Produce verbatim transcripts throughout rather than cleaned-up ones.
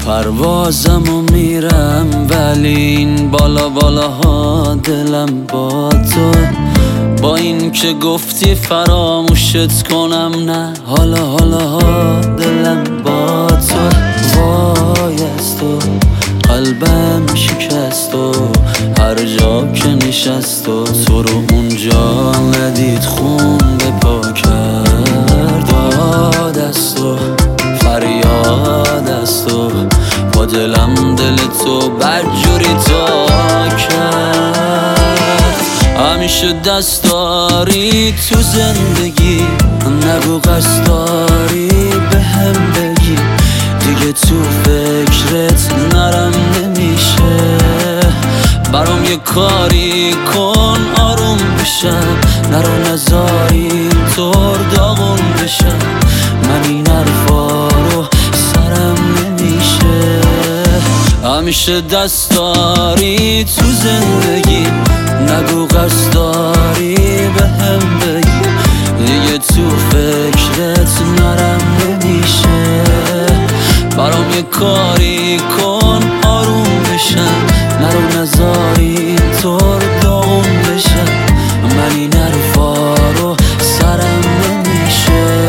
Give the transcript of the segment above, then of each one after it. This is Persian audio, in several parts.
پروازم و میرم ولی این بالا بالاها دلم با تو. با این که گفتی فراموشت کنم نه، حالا حالا ها دلم با تو. وای از تو قلبم شکست و هر جا که نشست و تو رو اونجا ندید خون به پا کرد. داد از تو فریاد از تو با دلم دل تو بدجوری تا کرد. همیشه دست داری تو زندگی، نگو قصد داری به هم بگی. دیگه تو فکرت نرم نمیشه، برام یه کاری کن آروم بشم. نرو نزاری اینطور داغون بشم، من این حرفا رو سرم نمیشه. همیشه دست داری تو زندگی، نگو قصد داری به هم بگی. دیگه تو فکرت نرم نمیشه، برام یه کاری کن آروم بشم. نرو نزاری اینطور داغون بشم، من این حرفا رو سرم نمیشه.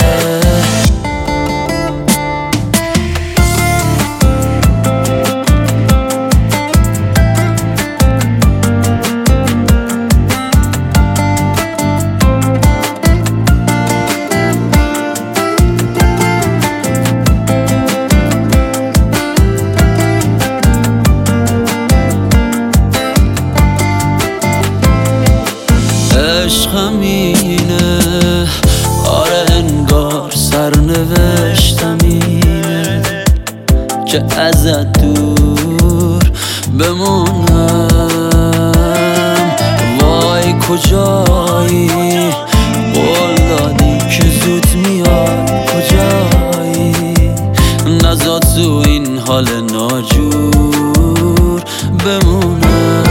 عشقم اینه، آره انگار سرنوشتم اینه که ازت دور بمونم. وای کجایی قول دادی که زود میای، کجایی نزا تو این حال ناجور بمونم.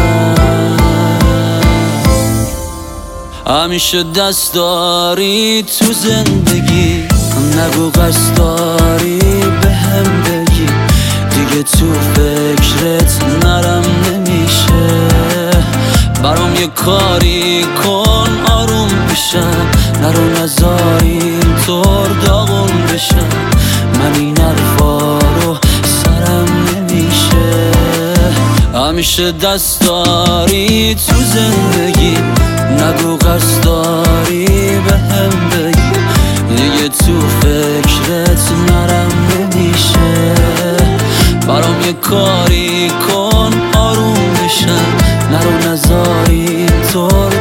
همیشه دست داری تو زندگی، نگو قصد داری به هم بگی. دیگه تو فکرت نرم نمیشه، برام یه کاری کن آروم بشم. نرو نزاری اینطور داغون بشم، من این حرفا رو سرم نمیشه. همیشه دست داری تو زندگی، نگو قصد داری به هم بگی. دیگه تو فکرت نرم نمیشه، برام یه کاری کن آروم بشم. نرو نزاری اینطور